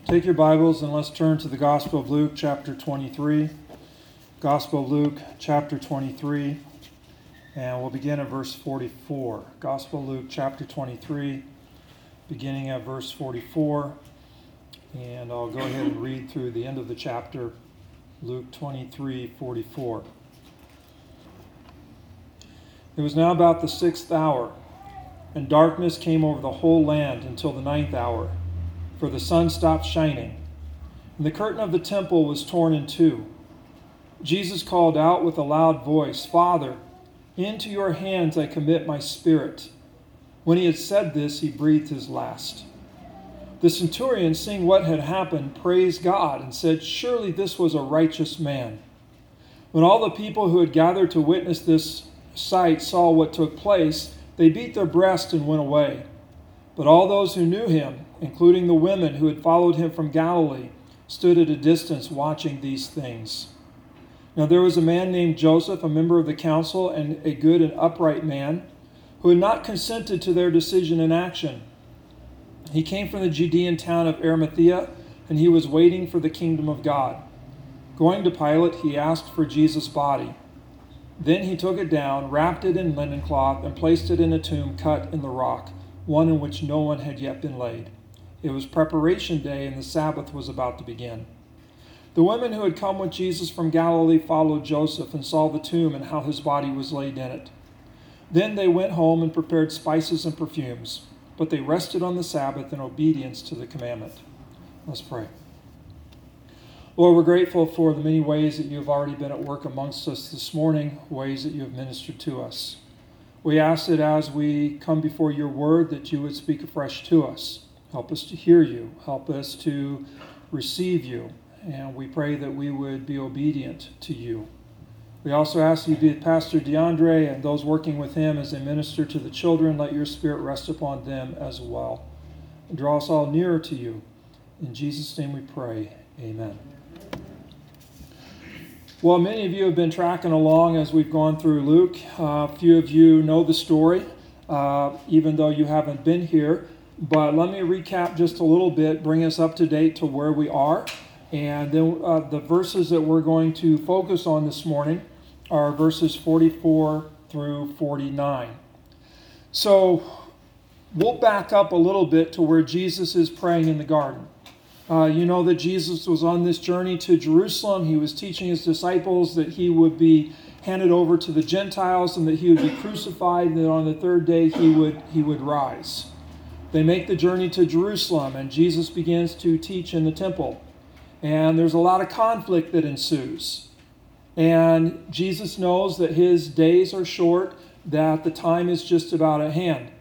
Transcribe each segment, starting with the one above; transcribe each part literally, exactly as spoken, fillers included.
Take your Bibles and let's turn to the Gospel of Luke, chapter twenty-three. Gospel of Luke, chapter twenty-three, and we'll begin at verse forty-four. Gospel of Luke, chapter twenty-three, beginning at verse forty-four, and I'll go ahead and read through the end of the chapter, Luke twenty-three, forty-four. It was now about the sixth hour, and darkness came over the whole land until the ninth hour, for the sun stopped shining, and the curtain of the temple was torn in two. Jesus called out with a loud voice, "Father, into your hands I commit my spirit." When he had said this, he breathed his last. The centurion, seeing what had happened, praised God and said, "Surely this was a righteous man." When all the people who had gathered to witness this sight saw what took place, they beat their breasts and went away. But all those who knew him, including the women who had followed him from Galilee, stood at a distance watching these things. Now there was a man named Joseph, a member of the council and a good and upright man, who had not consented to their decision and action. He came from the Judean town of Arimathea, and he was waiting for the kingdom of God. Going to Pilate, he asked for Jesus' body. Then he took it down, wrapped it in linen cloth, and placed it in a tomb cut in the rock, one in which no one had yet been laid. It was preparation day, and the Sabbath was about to begin. The women who had come with Jesus from Galilee followed Joseph and saw the tomb and how his body was laid in it. Then they went home and prepared spices and perfumes, but they rested on the Sabbath in obedience to the commandment. Let's pray. Lord, we're grateful for the many ways that you have already been at work amongst us this morning, ways that you have ministered to us. We ask that as we come before your word, that you would speak afresh to us. Help us to hear you. Help us to receive you. And we pray that we would be obedient to you. We also ask you to be with Pastor DeAndre and those working with him as they minister to the children. Let your spirit rest upon them as well. And draw us all nearer to you. In Jesus' name we pray. Amen. Well, many of you have been tracking along as we've gone through Luke. Uh, a few of you know the story, uh, even though you haven't been here. But let me recap just a little bit, bring us up to date to where we are. And then uh, the verses that we're going to focus on this morning are verses forty-four through forty-nine. So we'll back up a little bit to where Jesus is praying in the garden. Uh, you know that Jesus was on this journey to Jerusalem. He was teaching his disciples that he would be handed over to the Gentiles and that he would be crucified, and that on the third day he would he would rise. They make the journey to Jerusalem, and Jesus begins to teach in the temple. And there's a lot of conflict that ensues. And Jesus knows that his days are short, that the time is just about at hand.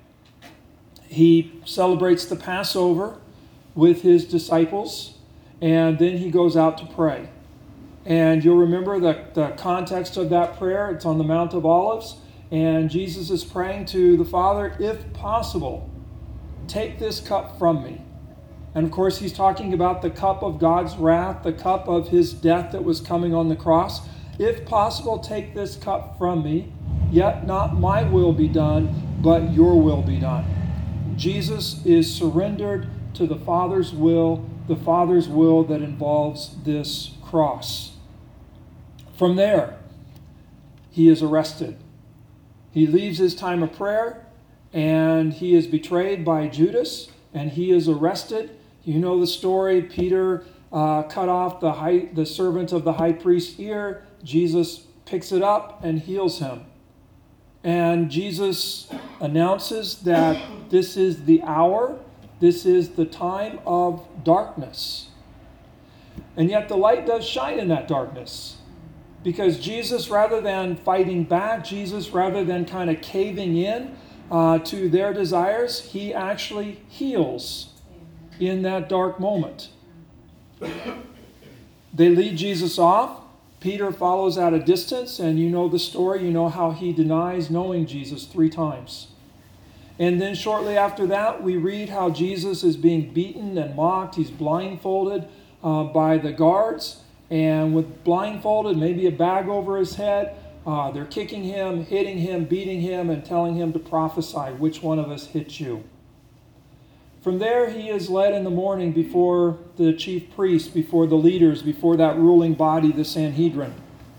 He celebrates the Passover with his disciples, and then he goes out to pray. And you'll remember the, the context of that prayer. It's on the Mount of Olives, and Jesus is praying to the Father, "If possible, take this cup from me." And of course, he's talking about the cup of God's wrath, the cup of his death that was coming on the cross. "If possible, take this cup from me, yet not my will be done, but your will be done." Jesus is surrendered to the Father's will, the Father's will that involves this cross. From there, he is arrested. He leaves his time of prayer, and he is betrayed by Judas, and he is arrested. You know the story. Peter uh, cut off the, high, the servant of the high priest's ear. Jesus picks it up and heals him. And Jesus announces that this is the hour, this is the time of darkness. And yet the light does shine in that darkness. Because Jesus, rather than fighting back, Jesus, rather than kind of caving in uh, to their desires, he actually heals in that dark moment. They lead Jesus off. Peter follows at a distance, and you know the story. You know how he denies knowing Jesus three times. And then shortly after that, we read how Jesus is being beaten and mocked. He's blindfolded uh, by the guards, and with blindfolded, maybe a bag over his head, uh, they're kicking him, hitting him, beating him, and telling him to prophesy, "Which one of us hit you?" From there, he is led in the morning before the chief priests, before the leaders, before that ruling body, the Sanhedrin.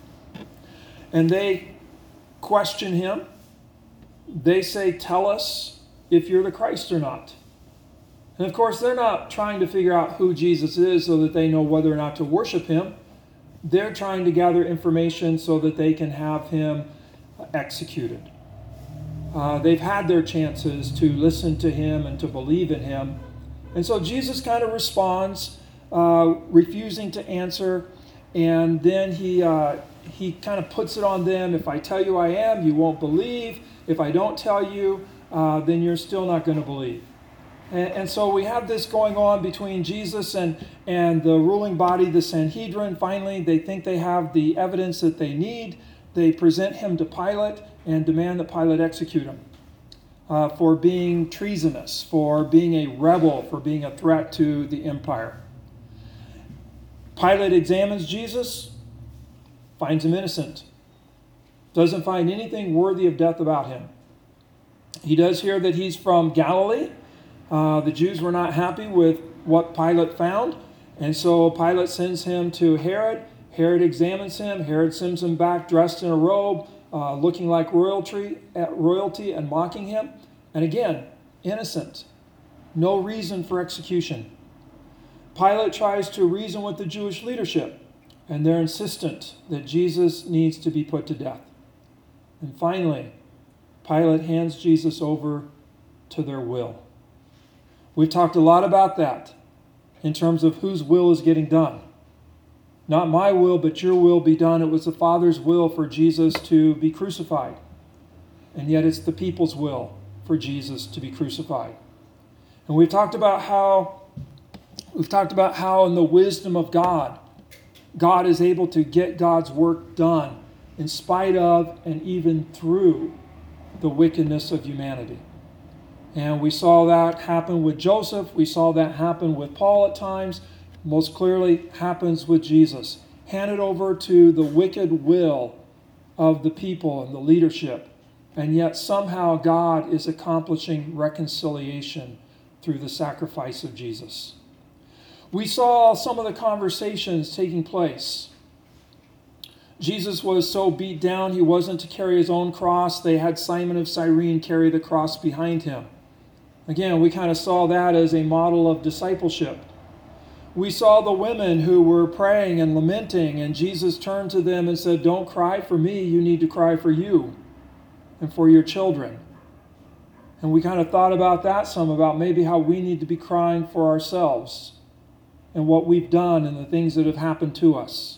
And they question him. They say, tell us if you're the Christ or not. And of course, they're not trying to figure out who Jesus is so that they know whether or not to worship him. They're trying to gather information so that they can have him executed. Uh, they've had their chances to listen to him and to believe in him. And so Jesus kind of responds, uh, refusing to answer. And then he, uh, he kind of puts it on them. If I tell you I am, you won't believe. If I don't tell you, uh, then you're still not going to believe. And, and so we have this going on between Jesus and, and the ruling body, the Sanhedrin. Finally, they think they have the evidence that they need. They present him to Pilate and demand that Pilate execute him uh, for being treasonous, for being a rebel, for being a threat to the empire. Pilate examines Jesus, finds him innocent, doesn't find anything worthy of death about him. He does hear that he's from Galilee. Uh, the Jews were not happy with what Pilate found, and so Pilate sends him to Herod. Herod examines him. Herod sends him back dressed in a robe, uh, looking like royalty, royalty and mocking him. And again, innocent. No reason for execution. Pilate tries to reason with the Jewish leadership, and they're insistent that Jesus needs to be put to death. And finally, Pilate hands Jesus over to their will. We've talked a lot about that in terms of whose will is getting done. Not my will, but your will be done. It was the Father's will for Jesus to be crucified. And yet it's the people's will for Jesus to be crucified. And we've talked about how we've talked about how in the wisdom of God, God is able to get God's work done in spite of and even through the wickedness of humanity. And we saw that happen with Joseph. We saw that happen with Paul at times. Most clearly happens with Jesus. Handed over to the wicked will of the people and the leadership. And yet somehow God is accomplishing reconciliation through the sacrifice of Jesus. We saw some of the conversations taking place. Jesus was so beat down he wasn't to carry his own cross. They had Simon of Cyrene carry the cross behind him. Again, we kind of saw that as a model of discipleship. We saw the women who were praying and lamenting, and Jesus turned to them and said, don't cry for me, you need to cry for you and for your children. And we kind of thought about that some, about maybe how we need to be crying for ourselves and what we've done and the things that have happened to us.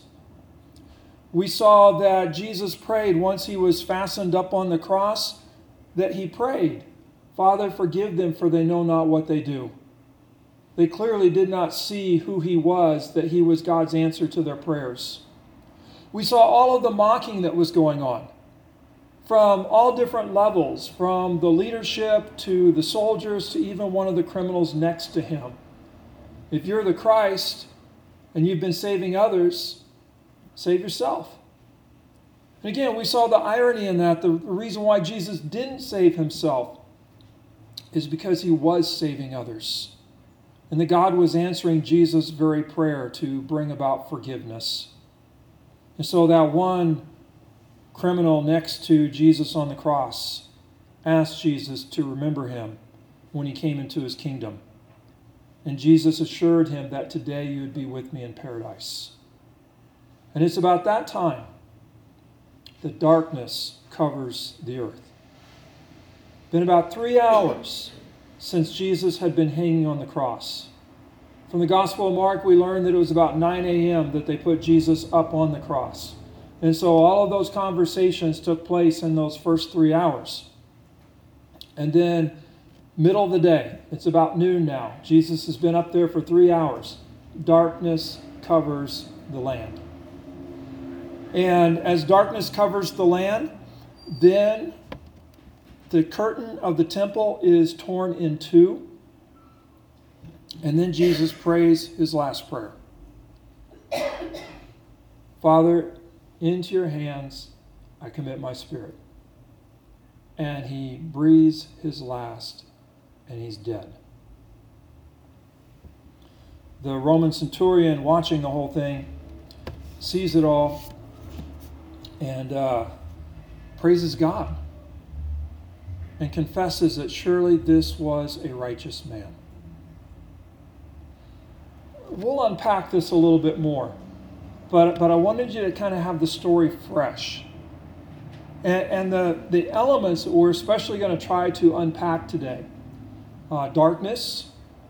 We saw that Jesus prayed once he was fastened up on the cross, that he prayed, Father, forgive them, for they know not what they do. They clearly did not see who he was, that he was God's answer to their prayers. We saw all of the mocking that was going on from all different levels, from the leadership to the soldiers to even one of the criminals next to him. If you're the Christ and you've been saving others, save yourself. And again, we saw the irony in that. The reason why Jesus didn't save himself is because he was saving others. And that God was answering Jesus' very prayer to bring about forgiveness. And so that one criminal next to Jesus on the cross asked Jesus to remember him when he came into his kingdom. And Jesus assured him that today you would be with me in paradise. And it's about that time that darkness covers the earth. Been about three hours since Jesus had been hanging on the cross. From the Gospel of Mark, we learned that it was about nine a.m. that they put Jesus up on the cross. And so all of those conversations took place in those first three hours. And then, middle of the day, it's about noon now. Jesus has been up there for three hours. Darkness covers the land. And as darkness covers the land, then the curtain of the temple is torn in two. And then Jesus prays his last prayer. Father, into your hands I commit my spirit. And he breathes his last, and he's dead. the Roman centurion watching the whole thing sees it all and uh, praises God and confesses that surely this was a righteous man. We'll unpack this a little bit more, but, but I wanted you to kind of have the story fresh. And, and the, the elements that we're especially going to try to unpack today. Uh, darkness,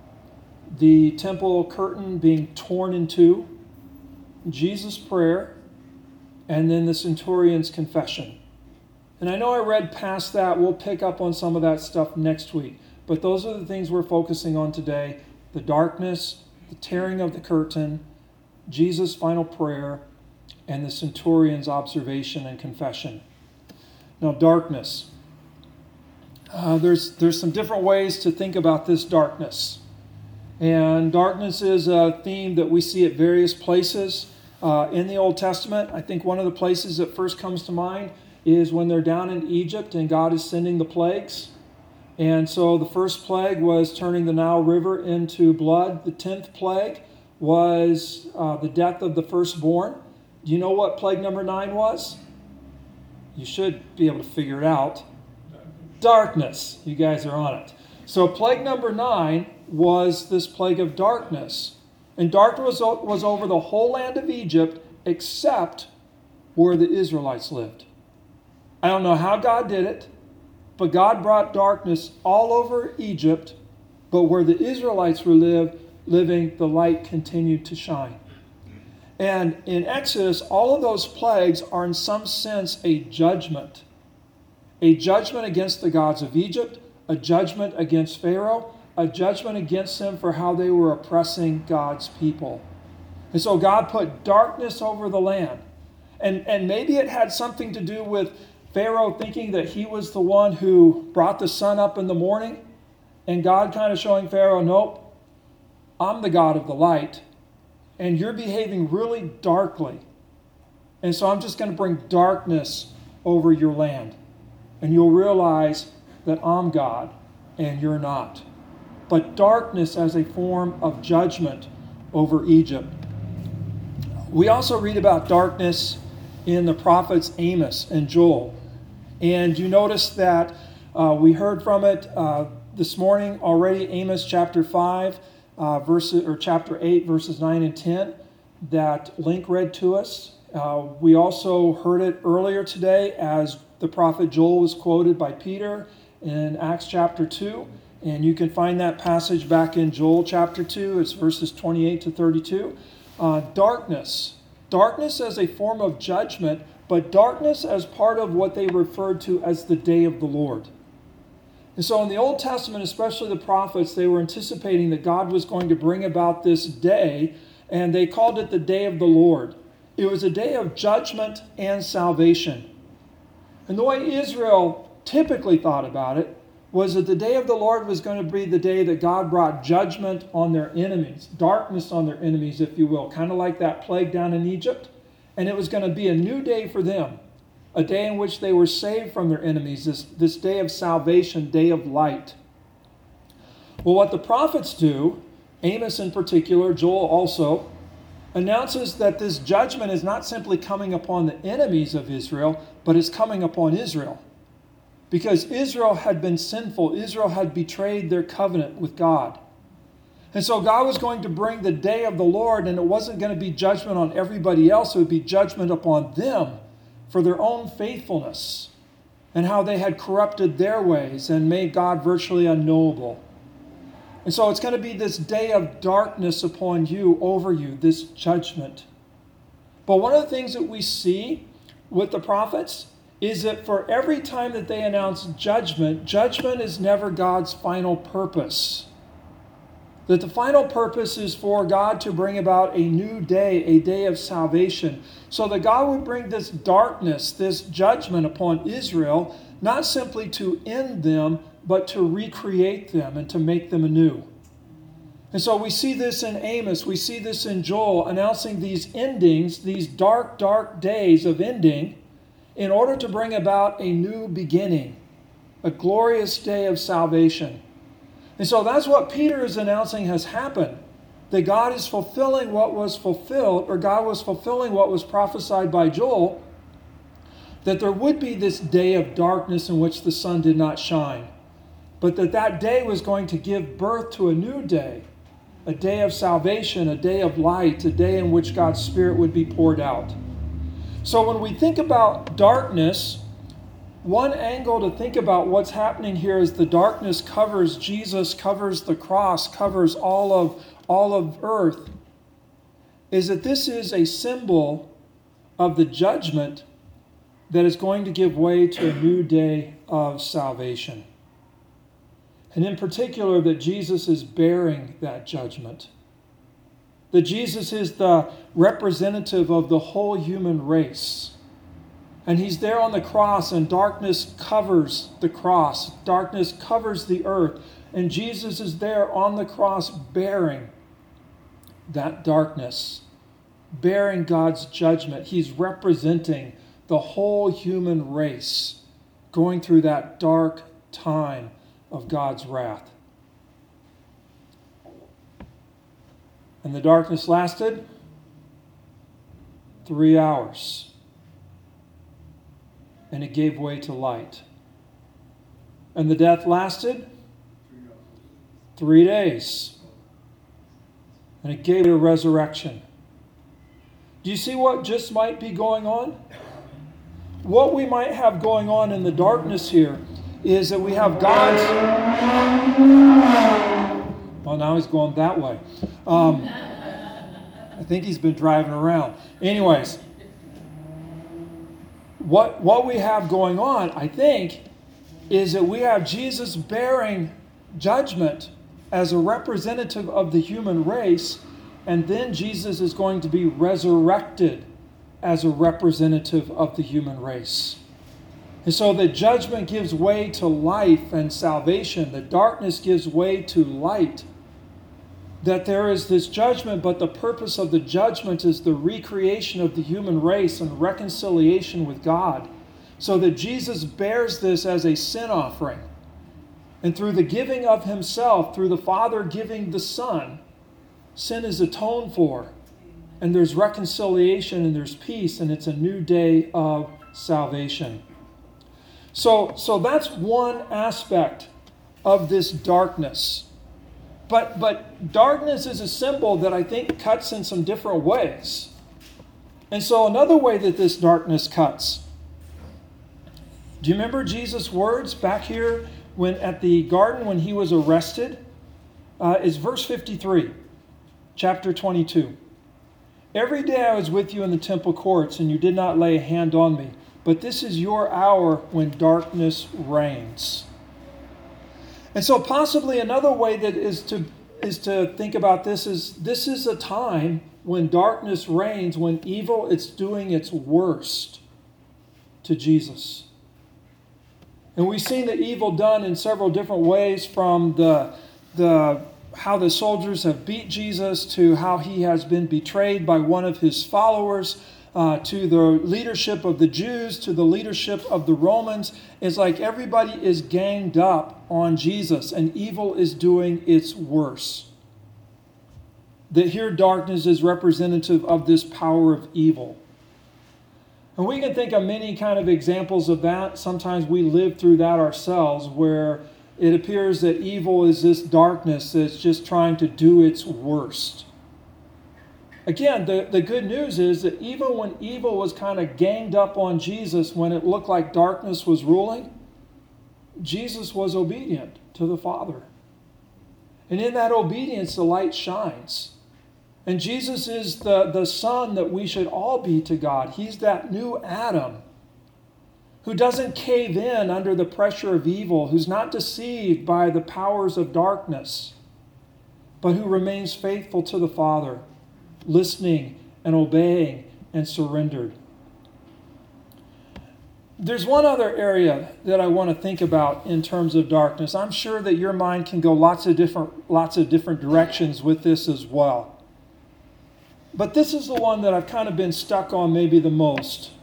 the temple curtain being torn in two, Jesus' prayer, and then the centurion's confession. And I know I read past that. We'll pick up on some of that stuff next week. But those are the things we're focusing on today. The darkness, the tearing of the curtain, Jesus' final prayer, and the centurion's observation and confession. Now, darkness. Uh, there's, there's some different ways to think about this darkness. And darkness is a theme that we see at various places uh, in the Old Testament. I think one of the places that first comes to mind is when they're down in Egypt and God is sending the plagues. And so the first plague was turning the Nile River into blood. The tenth plague was uh, the death of the firstborn. Do you know what plague number nine was? You should be able to figure it out. Darkness. You guys are on it. So plague number nine was this plague of darkness. And darkness was, was over the whole land of Egypt except where the Israelites lived. I don't know how God did it, but God brought darkness all over Egypt, but where the Israelites were live, living, the light continued to shine. And in Exodus, all of those plagues are in some sense a judgment. A judgment against the gods of Egypt, a judgment against Pharaoh, a judgment against them for how they were oppressing God's people. And so God put darkness over the land. And, and maybe it had something to do with Pharaoh thinking that he was the one who brought the sun up in the morning, and God kind of showing Pharaoh, nope, I'm the God of the light, and you're behaving really darkly. And so I'm just going to bring darkness over your land. And you'll realize that I'm God and you're not. But darkness as a form of judgment over Egypt. We also read about darkness in the prophets Amos and Joel. And you notice that uh, we heard from it uh, this morning already, Amos chapter five, uh, verses, or chapter eight, verses nine and ten, that Link read to us. Uh, we also heard it earlier today as the prophet Joel was quoted by Peter in Acts chapter two. And you can find that passage back in Joel chapter two. It's verses twenty-eight to thirty-two. Uh, darkness. Darkness as a form of judgment, but darkness as part of what they referred to as the day of the Lord. And so in the Old Testament, especially the prophets, they were anticipating that God was going to bring about this day, and they called it the day of the Lord. It was a day of judgment and salvation. And the way Israel typically thought about it was that the day of the Lord was going to be the day that God brought judgment on their enemies, darkness on their enemies, if you will, kind of like that plague down in Egypt. And it was going to be a new day for them, a day in which they were saved from their enemies, this, this day of salvation, day of light. Well, what the prophets do, Amos in particular, Joel also, announces that this judgment is not simply coming upon the enemies of Israel, but it's coming upon Israel. Because Israel had been sinful. Israel had betrayed their covenant with God. And so God was going to bring the day of the Lord, and it wasn't going to be judgment on everybody else. It would be judgment upon them for their own faithfulness and how they had corrupted their ways and made God virtually unknowable. And so it's going to be this day of darkness upon you, over you, this judgment. But one of the things that we see with the prophets is that for every time that they announce judgment, judgment is never God's final purpose. That the final purpose is for God to bring about a new day, a day of salvation. So that God would bring this darkness, this judgment upon Israel, not simply to end them, but to recreate them and to make them anew. And so we see this in Amos, we see this in Joel, announcing these endings, these dark, dark days of ending, in order to bring about a new beginning, a glorious day of salvation. And so that's what Peter is announcing has happened. that God is fulfilling what was fulfilled, or God was fulfilling what was prophesied by Joel, that there would be this day of darkness in which the sun did not shine, but that that day was going to give birth to a new day, a day of salvation, a day of light, a day in which God's Spirit would be poured out. So when we think about darkness, one angle to think about what's happening here is the darkness covers Jesus, covers the cross, covers all of, all of earth, is that this is a symbol of the judgment that is going to give way to a new day of salvation. And in particular, that Jesus is bearing that judgment. That Jesus is the representative of the whole human race. And he's there on the cross, and darkness covers the cross. Darkness covers the earth. And Jesus is there on the cross bearing that darkness, bearing God's judgment. He's representing the whole human race going through that dark time of God's wrath. And the darkness lasted three hours. And it gave way to light. And the death lasted three days. And it gave it a resurrection. Do you see what just might be going on? What we might have going on in the darkness here is that we have God's... Well, now he's going that way. Um, I think he's been driving around. Anyways, what, what we have going on, I think, is that we have Jesus bearing judgment as a representative of the human race, and then Jesus is going to be resurrected as a representative of the human race. And so the judgment gives way to life and salvation. The darkness gives way to light. That there is this judgment, but the purpose of the judgment is the recreation of the human race and reconciliation with God. So that Jesus bears this as a sin offering. And through the giving of himself, through the Father giving the Son, sin is atoned for. And there's reconciliation and there's peace, and it's a new day of salvation. So, so that's one aspect of this darkness. But, but darkness is a symbol that I think cuts in some different ways. And so another way that this darkness cuts. Do you remember Jesus' words back here when at the garden when he was arrested? Uh, is verse fifty-three, chapter twenty-two. Every day I was with you in the temple courts, and you did not lay a hand on me. But this is your hour when darkness reigns. And so possibly another way that is to is to think about this is this is a time when darkness reigns, when evil is doing its worst to Jesus. And we've seen the evil done in several different ways, from the the how the soldiers have beat Jesus, to how he has been betrayed by one of his followers, uh, to the leadership of the Jews, to the leadership of the Romans. It's like everybody is ganged up on Jesus, and evil is doing its worst. That here darkness is representative of this power of evil. And we can think of many kind of examples of that. Sometimes we live through that ourselves, where it appears that evil is this darkness that's just trying to do its worst. Again, the, the good news is that even when evil was kind of ganged up on Jesus, when it looked like darkness was ruling, Jesus was obedient to the Father. And in that obedience, the light shines. And Jesus is the, the Son that we should all be to God. He's that new Adam who doesn't cave in under the pressure of evil, who's not deceived by the powers of darkness, but who remains faithful to the Father, listening and obeying and surrendered. There's one other area that I want to think about in terms of darkness. I'm sure that your mind can go lots of different, lots of different directions with this as well. But this is the one that I've kind of been stuck on maybe the most.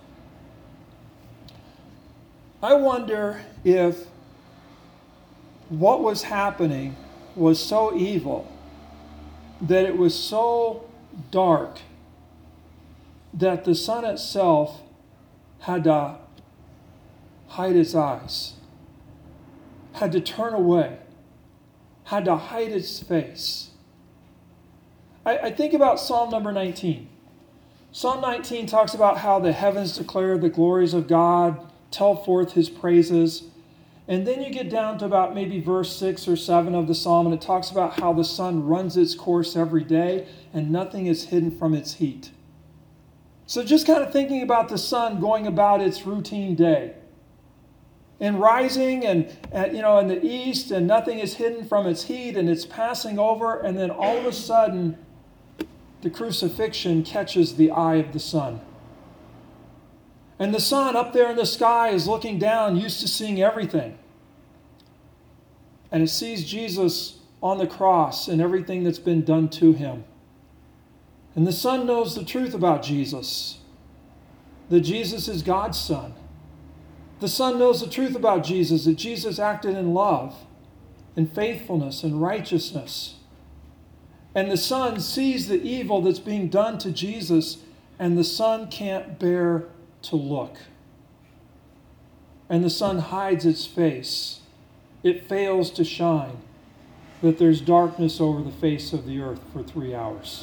I wonder if what was happening was so evil that it was so dark that the sun itself had to hide its eyes, had to turn away, had to hide its face. I, I think about Psalm number nineteen. Psalm nineteen talks about how the heavens declare the glories of God, tell forth his praises. And then you get down to about maybe verse six or seven of the psalm, and it talks about how the sun runs its course every day and nothing is hidden from its heat. So just kind of thinking about the sun going about its routine day and rising and, and you know in the east, and nothing is hidden from its heat, and it's passing over, and then all of a sudden the crucifixion catches the eye of the sun. And the sun up there in the sky is looking down, used to seeing everything. And it sees Jesus on the cross and everything that's been done to him. And the sun knows the truth about Jesus, that Jesus is God's son. The sun knows the truth about Jesus, that Jesus acted in love, in faithfulness, and righteousness. And the sun sees the evil that's being done to Jesus, and the sun can't bear to look. And the sun hides its face. It fails to shine, that there's darkness over the face of the earth for three hours.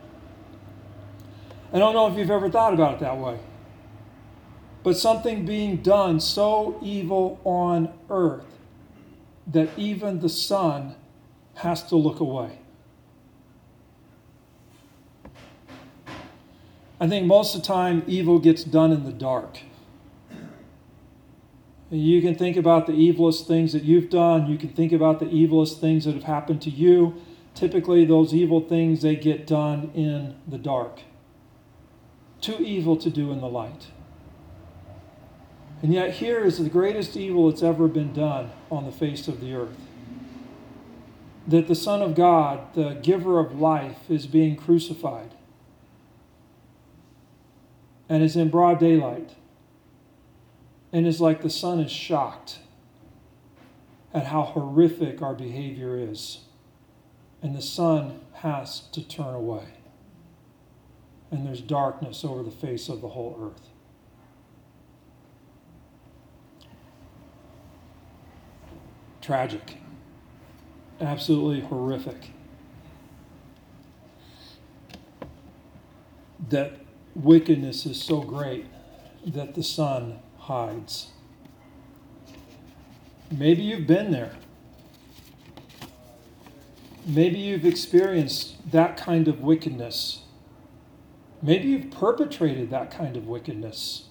I don't know if you've ever thought about it that way, but something being done so evil on earth that even the sun has to look away. I think most of the time evil gets done in the dark. You can think about the evilest things that you've done. You can think about the evilest things that have happened to you. Typically, those evil things, they get done in the dark. Too evil to do in the light. And yet here is the greatest evil that's ever been done on the face of the earth. That the Son of God, the giver of life, is being crucified. And is in broad daylight. And is like the sun is shocked at how horrific our behavior is. And the sun has to turn away. And there's darkness over the face of the whole earth. Tragic. Absolutely horrific. That wickedness is so great that the sun hides. Maybe you've been there. Maybe you've experienced that kind of wickedness. Maybe you've perpetrated that kind of wickedness.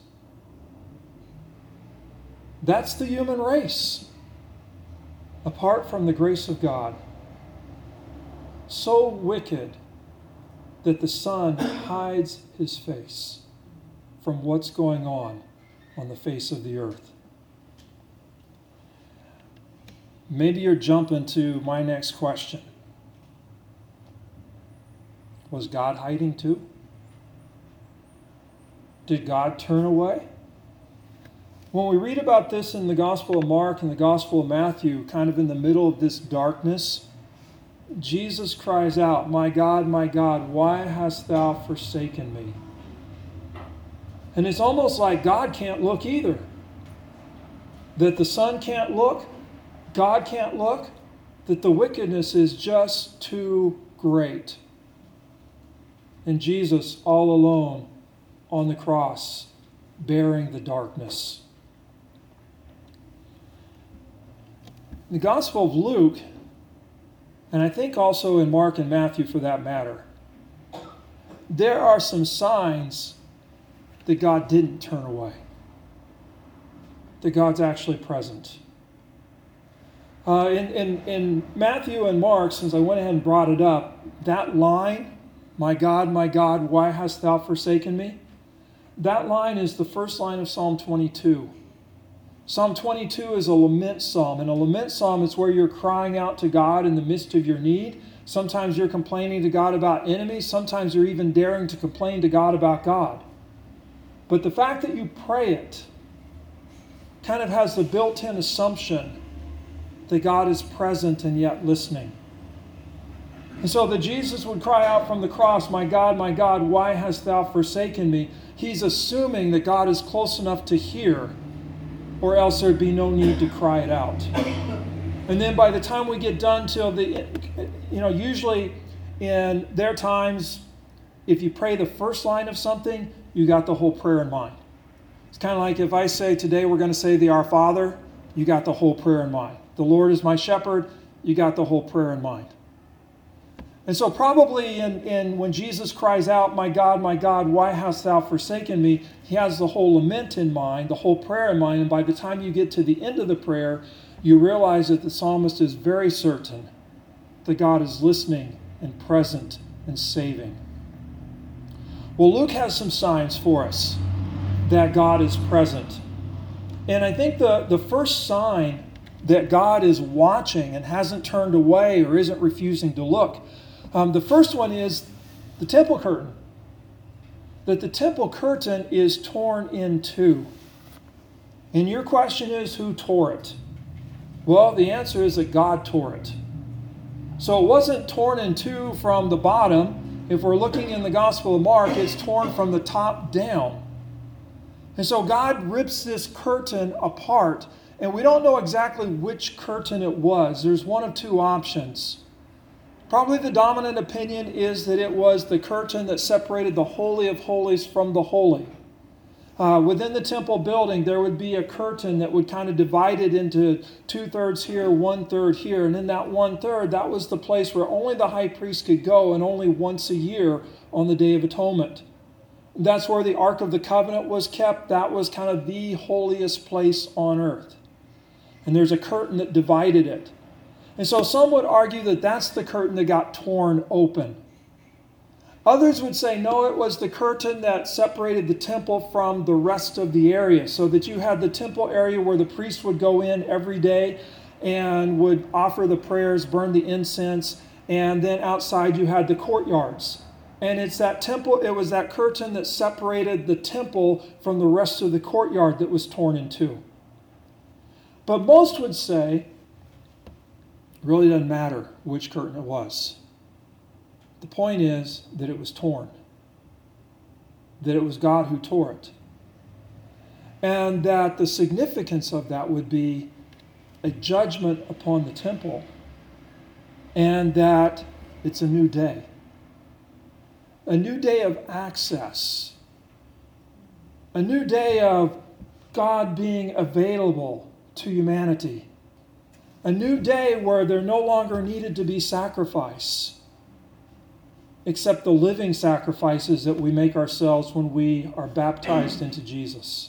That's the human race, apart from the grace of God. So wicked that the sun hides his face from what's going on on the face of the earth. Maybe you're jumping to my next question. Was God hiding too? Did God turn away? When we read about this in the Gospel of Mark and the Gospel of Matthew, kind of in the middle of this darkness, Jesus cries out, "My God, my God, why hast thou forsaken me?" And it's almost like God can't look either. That the sun can't look, God can't look, that the wickedness is just too great. And Jesus all alone on the cross, bearing the darkness. The Gospel of Luke, and I think also in Mark and Matthew for that matter, there are some signs that God didn't turn away. That God's actually present. Uh, in, in, in Matthew and Mark, since I went ahead and brought it up, that line, "My God, my God, why hast thou forsaken me?" That line is the first line of Psalm twenty-two. Psalm twenty-two is a lament psalm. And a lament psalm is where you're crying out to God in the midst of your need. Sometimes you're complaining to God about enemies. Sometimes you're even daring to complain to God about God. But the fact that you pray it kind of has the built-in assumption that God is present and yet listening. And so that Jesus would cry out from the cross, "My God, my God, why hast thou forsaken me?" He's assuming that God is close enough to hear, or else there'd be no need to cry it out. And then by the time we get done till the, you know, usually in their times, if you pray the first line of something, you got the whole prayer in mind. It's kind of like if I say today we're going to say the Our Father, you got the whole prayer in mind. The Lord is my shepherd, you got the whole prayer in mind. And so probably in, in when Jesus cries out, "My God, my God, why hast thou forsaken me?" he has the whole lament in mind, the whole prayer in mind. And by the time you get to the end of the prayer, you realize that the psalmist is very certain that God is listening and present and saving. Well, Luke has some signs for us that God is present. And I think the, the first sign that God is watching and hasn't turned away or isn't refusing to look, um, the first one is the temple curtain. That the temple curtain is torn in two. And your question is, who tore it? Well, the answer is that God tore it. So it wasn't torn in two from the bottom. If we're looking in the Gospel of Mark, it's torn from the top down. And so God rips this curtain apart, and we don't know exactly which curtain it was. There's one of two options. Probably the dominant opinion is that it was the curtain that separated the Holy of Holies from the Holy. Uh, within the temple building, there would be a curtain that would kind of divide it into two-thirds here, one-third here. And in that one-third, that was the place where only the high priest could go, and only once a year on the Day of Atonement. That's where the Ark of the Covenant was kept. That was kind of the holiest place on earth. And there's a curtain that divided it. And so some would argue that that's the curtain that got torn open. Others would say, no, it was the curtain that separated the temple from the rest of the area, so that you had the temple area where the priest would go in every day and would offer the prayers, burn the incense, and then outside you had the courtyards. And it's that temple, it was that curtain that separated the temple from the rest of the courtyard that was torn in two. But most would say, it really doesn't matter which curtain it was. The point is that it was torn, that it was God who tore it. And that the significance of that would be a judgment upon the temple, and that it's a new day. A new day of access. A new day of God being available to humanity. A new day where there no longer needed to be sacrifice, except the living sacrifices that we make ourselves when we are baptized into Jesus.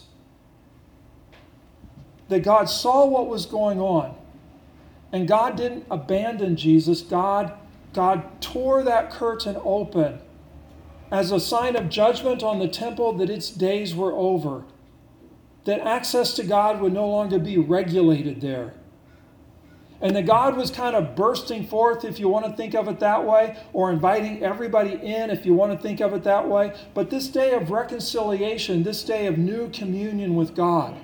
That God saw what was going on, and God didn't abandon Jesus. God, God tore that curtain open as a sign of judgment on the temple, that its days were over, that access to God would no longer be regulated there. And that God was kind of bursting forth, if you want to think of it that way, or inviting everybody in, if you want to think of it that way. But this day of reconciliation, this day of new communion with God,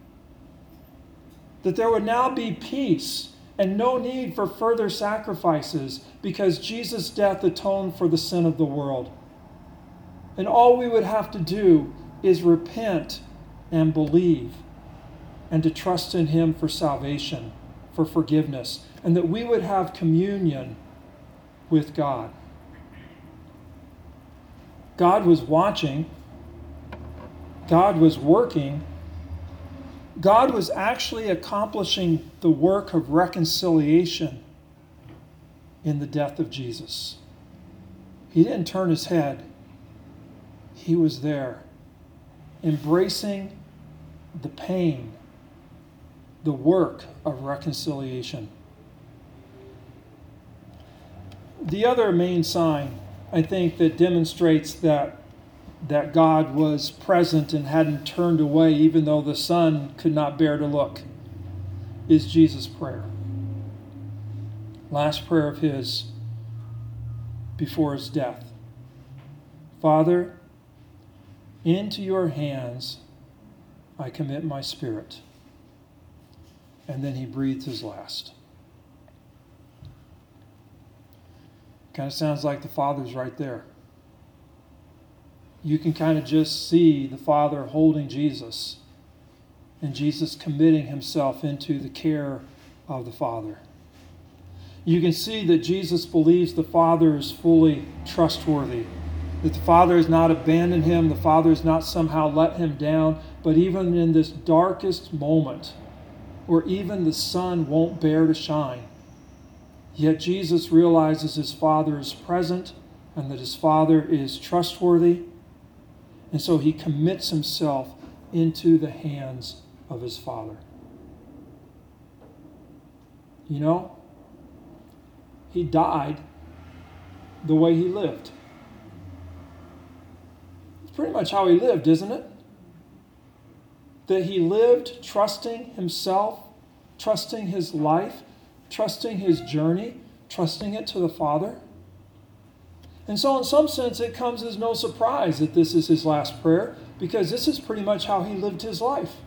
that there would now be peace and no need for further sacrifices, because Jesus' death atoned for the sin of the world. And all we would have to do is repent and believe, and to trust in Him for salvation, for forgiveness, and that we would have communion with God. God was watching. God was working. God was actually accomplishing the work of reconciliation in the death of Jesus. He didn't turn His head. He was there, embracing the pain, the work of reconciliation. The other main sign, I think, that demonstrates that, that God was present and hadn't turned away even though the Son could not bear to look, is Jesus' prayer. Last prayer of His before His death. Father, into your hands I commit my spirit. And then He breathed His last. Kind of sounds like the Father's right there. You can kind of just see the Father holding Jesus and Jesus committing himself into the care of the Father. You can see that Jesus believes the Father is fully trustworthy, that the Father has not abandoned him, the Father has not somehow let him down, but even in this darkest moment, where even the sun won't bear to shine, yet Jesus realizes his Father is present and that his Father is trustworthy, and so he commits himself into the hands of his Father. You know, he died the way he lived. It's pretty much how he lived, isn't it? That he lived trusting himself, trusting his life, trusting his journey, trusting it to the Father. And so in some sense, it comes as no surprise that this is his last prayer, because this is pretty much how he lived his life.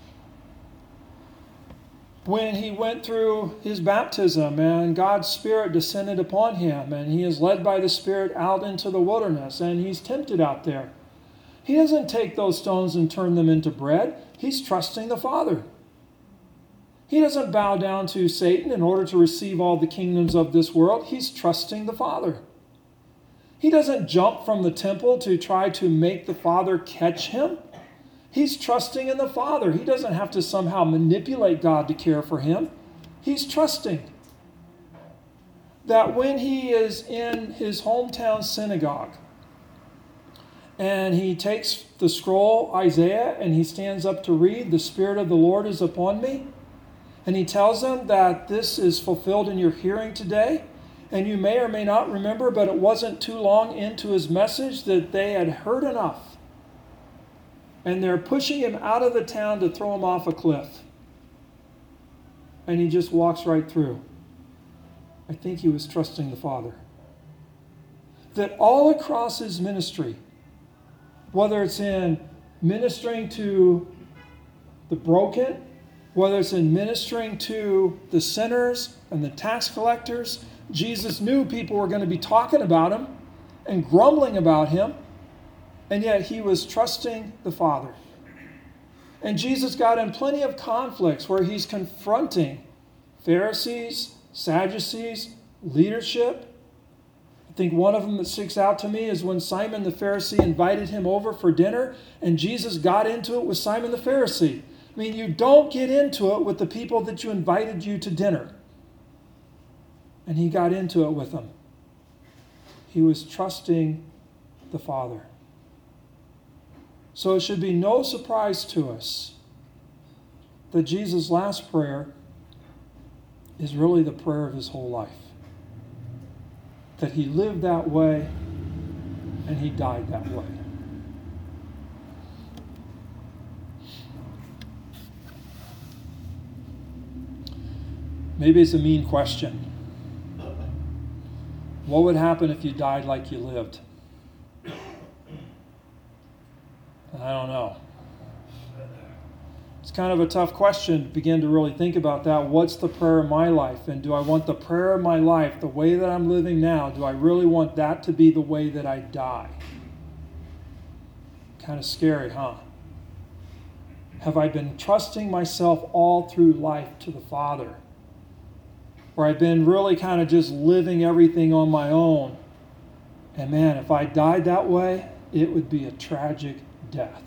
When he went through his baptism and God's Spirit descended upon him and he is led by the Spirit out into the wilderness and he's tempted out there, he doesn't take those stones and turn them into bread. He's trusting the Father. He doesn't bow down to Satan in order to receive all the kingdoms of this world. He's trusting the Father. He doesn't jump from the temple to try to make the Father catch him. He's trusting in the Father. He doesn't have to somehow manipulate God to care for him. He's trusting that when he is in his hometown synagogue and he takes the scroll, Isaiah, and he stands up to read, "The Spirit of the Lord is upon me," and he tells them that this is fulfilled in your hearing today. And you may or may not remember, but it wasn't too long into his message that they had heard enough. And they're pushing him out of the town to throw him off a cliff. And he just walks right through. I think he was trusting the Father. That all across his ministry, whether it's in ministering to the broken, whether it's in ministering to the sinners and the tax collectors, Jesus knew people were going to be talking about him and grumbling about him, and yet he was trusting the Father. And Jesus got in plenty of conflicts where he's confronting Pharisees, Sadducees, leadership. I think one of them that sticks out to me is when Simon the Pharisee invited him over for dinner, and Jesus got into it with Simon the Pharisee. I mean, you don't get into it with the people that you invited you to dinner. And he got into it with them. He was trusting the Father. So it should be no surprise to us that Jesus' last prayer is really the prayer of his whole life. That he lived that way and he died that way. Maybe it's a mean question. What would happen if you died like you lived? I don't know. It's kind of a tough question to begin to really think about that. What's the prayer of my life? And do I want the prayer of my life, the way that I'm living now, do I really want that to be the way that I die? Kind of scary, huh? Have I been trusting myself all through life to the Father? Or I've been really kind of just living everything on my own. And man, if I died that way, it would be a tragic death.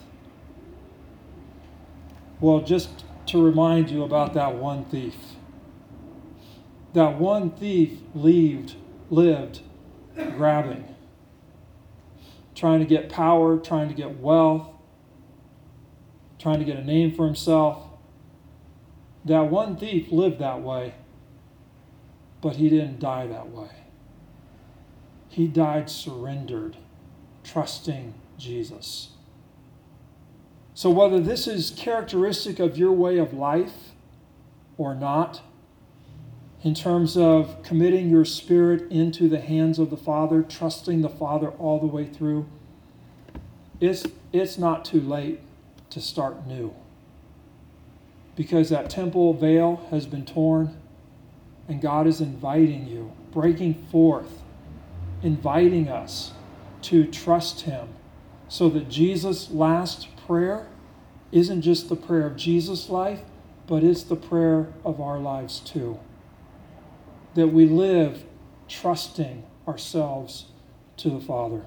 Well, just to remind you about that one thief. That one thief lived, lived grabbing, trying to get power, trying to get wealth, trying to get a name for himself. That one thief lived that way. But he didn't die that way. He died surrendered, trusting Jesus. So whether this is characteristic of your way of life or not, in terms of committing your spirit into the hands of the Father, trusting the Father all the way through, it's, it's not too late to start new. Because that temple veil has been torn, and God is inviting you, breaking forth inviting us to trust him, so that Jesus' last prayer isn't just the prayer of Jesus' life, but it's the prayer of our lives too. That we live trusting ourselves to the Father.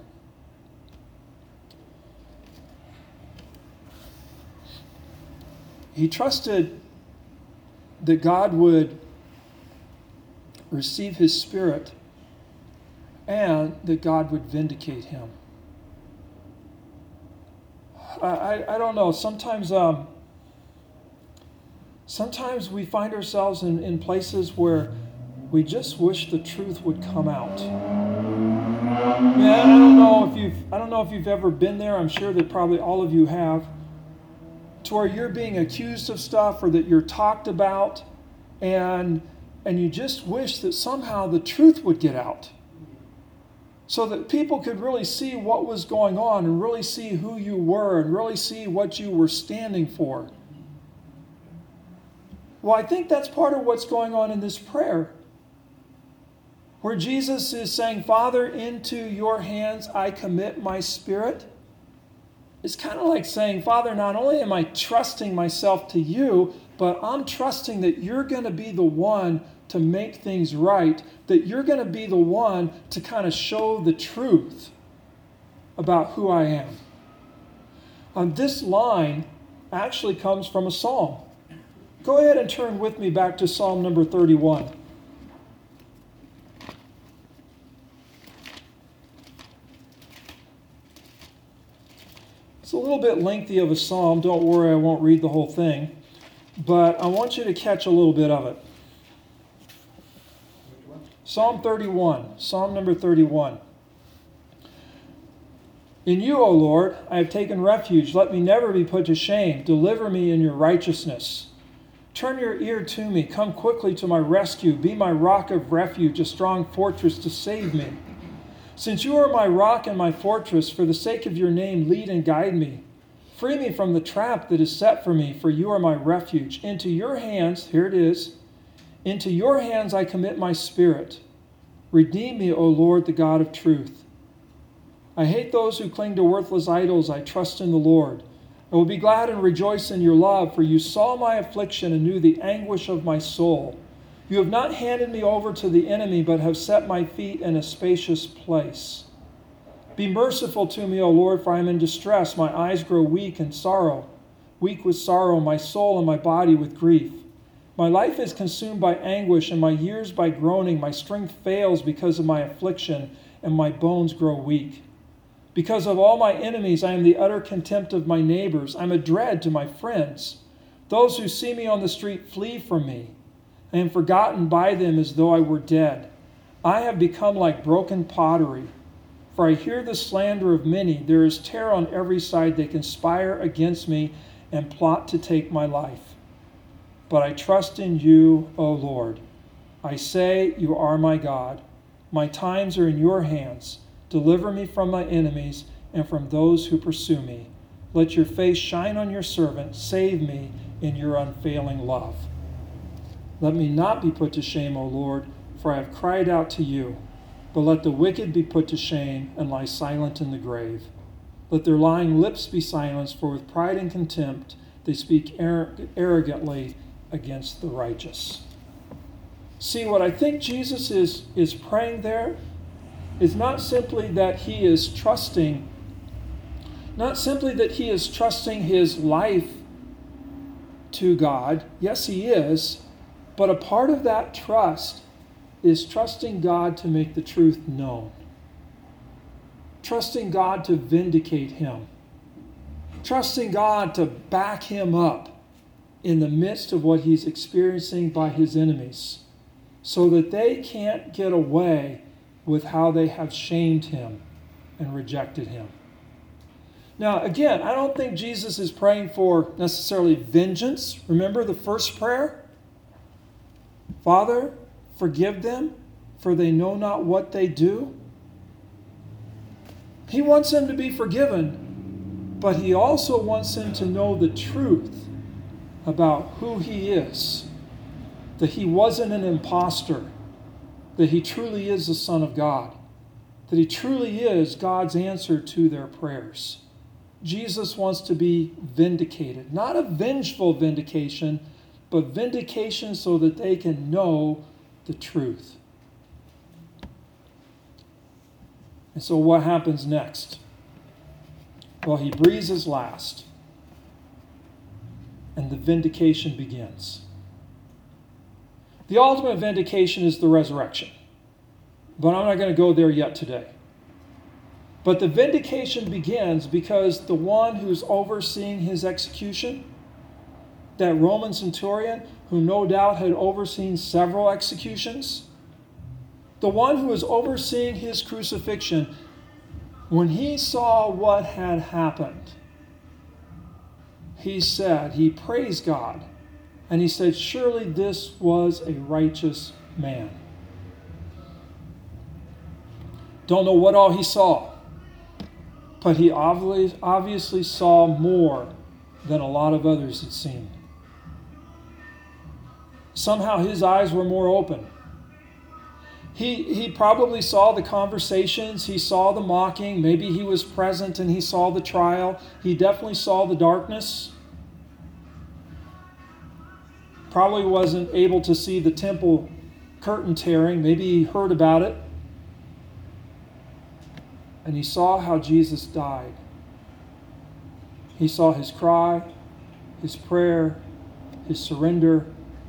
He trusted that God would receive his Spirit and that God would vindicate him. I, I, I don't know, sometimes um, sometimes we find ourselves in, in places where we just wish the truth would come out. Man, I don't know if you've I don't know if you've ever been there. I'm sure that probably all of you have. To where you're being accused of stuff or that you're talked about, and and you just wish that somehow the truth would get out, so that people could really see what was going on and really see who you were and really see what you were standing for. Well, I think that's part of what's going on in this prayer, where Jesus is saying, Father, into your hands I commit my spirit. It's kind of like saying, Father, not only am I trusting myself to you, but I'm trusting that you're going to be the one to make things right, that you're going to be the one to kind of show the truth about who I am. Um, this line actually comes from a psalm. Go ahead and turn with me back to Psalm number thirty-one. It's a little bit lengthy of a psalm. Don't worry, I won't read the whole thing. But I want you to catch a little bit of it. Psalm thirty-one. Psalm number thirty-one. In you, O Lord, I have taken refuge. Let me never be put to shame. Deliver me in your righteousness. Turn your ear to me. Come quickly to my rescue. Be my rock of refuge, a strong fortress to save me. Since you are my rock and my fortress, for the sake of your name, lead and guide me. Free me from the trap that is set for me, for you are my refuge. Into your hands, here it is, into your hands I commit my spirit. Redeem me, O Lord, the God of truth. I hate those who cling to worthless idols. I trust in the Lord. I will be glad and rejoice in your love, for you saw my affliction and knew the anguish of my soul. You have not handed me over to the enemy, but have set my feet in a spacious place. Be merciful to me, O Lord, for I am in distress. My eyes grow weak in sorrow, weak with sorrow, my soul and my body with grief. My life is consumed by anguish, and my years by groaning. My strength fails because of my affliction, and my bones grow weak. Because of all my enemies, I am the utter contempt of my neighbors. I am a dread to my friends. Those who see me on the street flee from me. I am forgotten by them as though I were dead. I have become like broken pottery. For I hear the slander of many. There is terror on every side. They conspire against me and plot to take my life. But I trust in you, O Lord. I say, you are my God. My times are in your hands. Deliver me from my enemies and from those who pursue me. Let your face shine on your servant. Save me in your unfailing love. Let me not be put to shame, O Lord, for I have cried out to you. But let the wicked be put to shame and lie silent in the grave. Let their lying lips be silenced, for with pride and contempt they speak arrogantly against the righteous. See, what I think Jesus is, is praying there is not simply that he is trusting, not simply that he is trusting his life to God. Yes, he is. But a part of that trust is trusting God to make the truth known. Trusting God to vindicate him. Trusting God to back him up in the midst of what he's experiencing by his enemies, so that they can't get away with how they have shamed him and rejected him. Now, again, I don't think Jesus is praying for necessarily vengeance. Remember the first prayer? Father, forgive them, for they know not what they do. He wants them to be forgiven, but he also wants them to know the truth about who he is, that he wasn't an imposter, that he truly is the Son of God. that he truly is God's answer to their prayers. Jesus wants to be vindicated, not a vengeful vindication, but vindication so that they can know the truth. And so what happens next? Well, he breathes his last, and the vindication begins. The ultimate vindication is the resurrection, but I'm not going to go there yet today. But the vindication begins because the one who's overseeing his execution, that Roman centurion who no doubt had overseen several executions, the one who was overseeing his crucifixion, when he saw what had happened, he said, he praised God, and he said, surely this was a righteous man. Don't know what all he saw, but he obviously saw more than a lot of others had seen. Somehow his eyes were more open. He, he probably saw the conversations, he saw the mocking, maybe he was present and he saw the trial. He definitely saw the darkness. Probably wasn't able to see the temple curtain tearing, maybe he heard about it. And he saw how Jesus died. He saw his cry, his prayer, his surrender.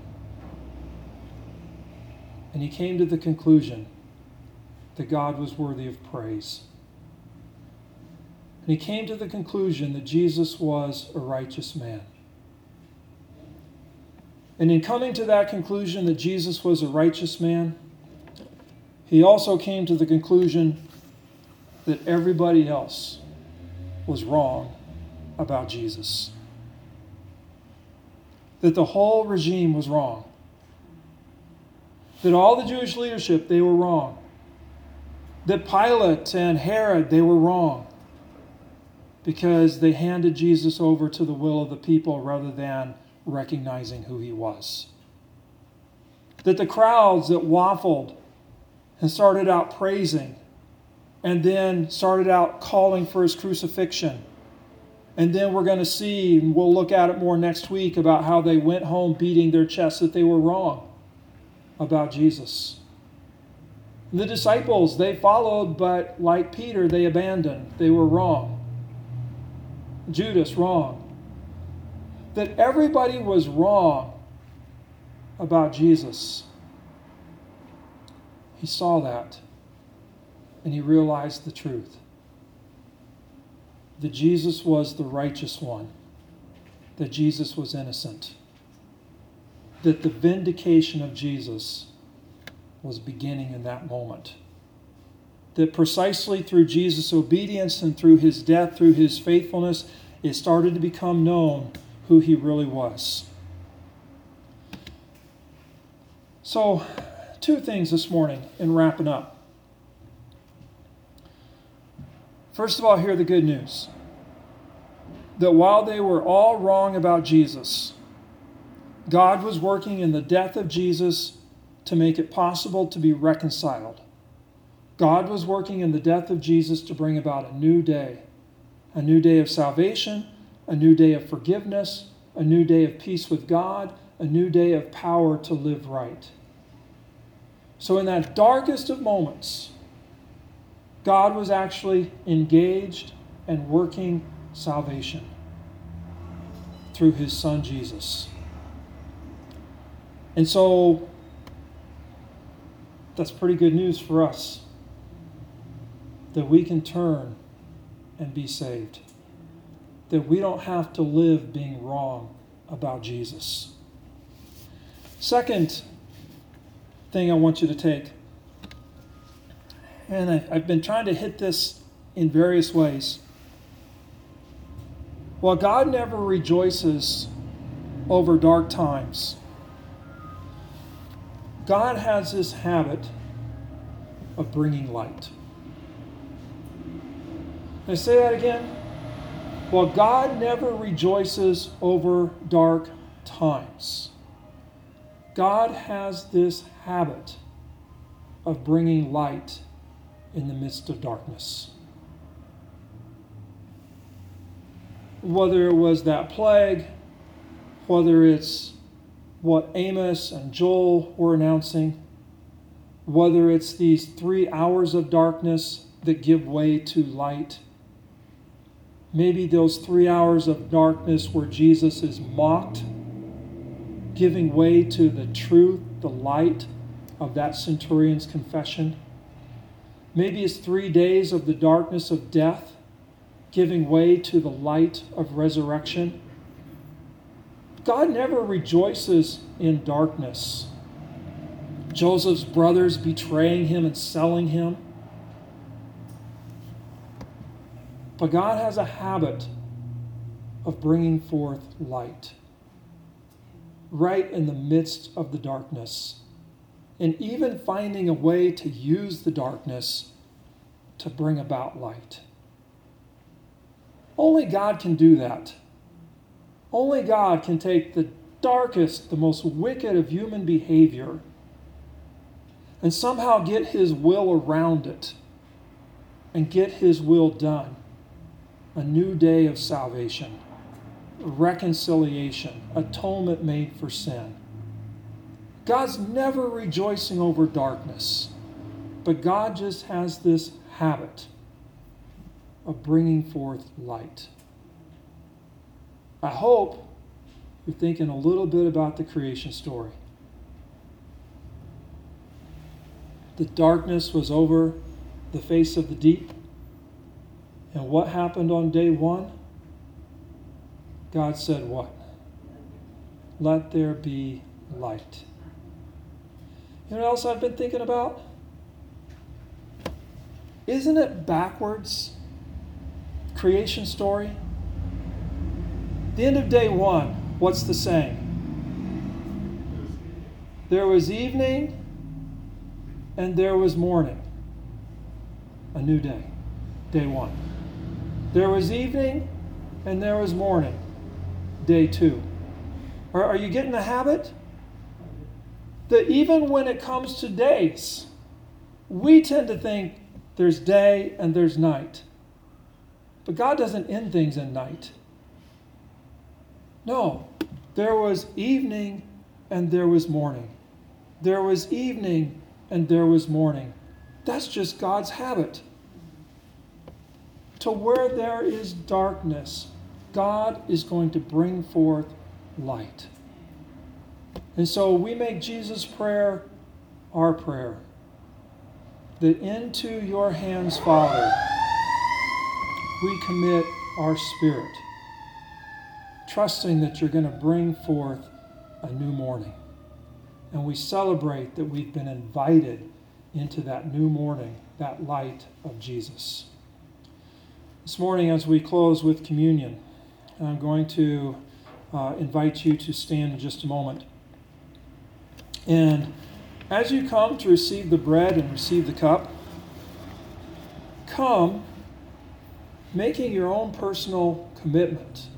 And he came to the conclusion that God was worthy of praise. And he came to the conclusion that Jesus was a righteous man. And in coming to that conclusion that Jesus was a righteous man, he also came to the conclusion that everybody else was wrong about Jesus. That the whole regime was wrong. That all the Jewish leadership, they were wrong. That Pilate and Herod, they were wrong. Because they handed Jesus over to the will of the people rather than recognizing who he was. That the crowds that waffled and started out praising and then started out calling for his crucifixion. And then we're going to see, and we'll look at it more next week, about how they went home beating their chests that they were wrong about Jesus. The disciples, they followed, but like Peter, they abandoned. They were wrong. Judas, wrong. That everybody was wrong about Jesus. He saw that, and he realized the truth. That Jesus was the righteous one. That Jesus was innocent. That the vindication of Jesus was beginning in that moment. That precisely through Jesus' obedience and through his death, through his faithfulness, it started to become known who he really was. So, two things this morning in wrapping up. First of all, hear the good news. That while they were all wrong about Jesus, God was working in the death of Jesus to make it possible to be reconciled. God was working in the death of Jesus to bring about a new day. A new day of salvation, a new day of forgiveness, a new day of peace with God, a new day of power to live right. So in that darkest of moments, God was actually engaged and working salvation through his Son Jesus. And so that's pretty good news for us, that we can turn and be saved. That we don't have to live being wrong about Jesus. Second thing I want you to take, and I've been trying to hit this in various ways. While God never rejoices over dark times, God has this habit of bringing light. Can I say that again? While God never rejoices over dark times, God has this habit of bringing light in the midst of darkness. Whether it was that plague, whether it's what Amos and Joel were announcing, whether it's these three hours of darkness that give way to light, maybe those three hours of darkness where Jesus is mocked, giving way to the truth, the light of that centurion's confession. Maybe it's three days of the darkness of death, giving way to the light of resurrection. God never rejoices in darkness. Joseph's brothers betraying him and selling him. But God has a habit of bringing forth light right in the midst of the darkness, and even finding a way to use the darkness to bring about light. Only God can do that. Only God can take the darkest, the most wicked of human behavior and somehow get his will around it and get his will done. A new day of salvation, reconciliation, atonement made for sin. God's never rejoicing over darkness, but God just has this habit of bringing forth light. I hope you're thinking a little bit about the creation story. The darkness was over the face of the deep. And what happened on day one? God said what? Let there be light. You know what else I've been thinking about? Isn't it backwards? Creation story. The end of day one, what's the saying? There was evening and there was morning. A new day. Day one. There was evening and there was morning. Day two. Are, are you getting the habit? That even when it comes to days, we tend to think there's day and there's night. But God doesn't end things in night. No, there was evening and there was morning. There was evening and there was morning. That's just God's habit. To where there is darkness, God is going to bring forth light. And so we make Jesus' prayer our prayer. That into your hands, Father, we commit our spirit, trusting that you're going to bring forth a new morning. And we celebrate that we've been invited into that new morning, that light of Jesus. This morning, as we close with communion, I'm going to uh, invite you to stand in just a moment. And as you come to receive the bread and receive the cup, come making your own personal commitment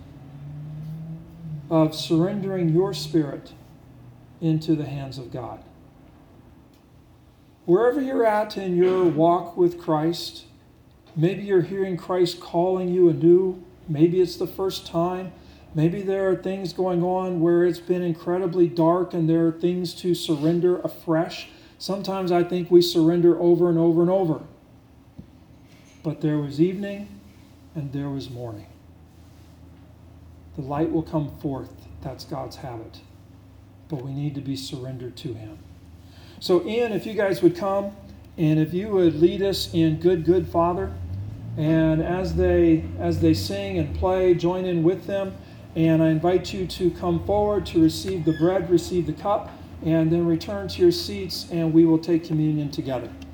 of surrendering your spirit into the hands of God. Wherever you're at in your walk with Christ, maybe you're hearing Christ calling you anew. Maybe it's the first time. Maybe there are things going on where it's been incredibly dark and there are things to surrender afresh. Sometimes I think we surrender over and over and over. But there was evening and there was morning. The light will come forth. That's God's habit. But we need to be surrendered to him. So Ian, if you guys would come and if you would lead us in Good, Good Father. And as they as they sing and play, join in with them. And I invite you to come forward to receive the bread, receive the cup, and then return to your seats and we will take communion together.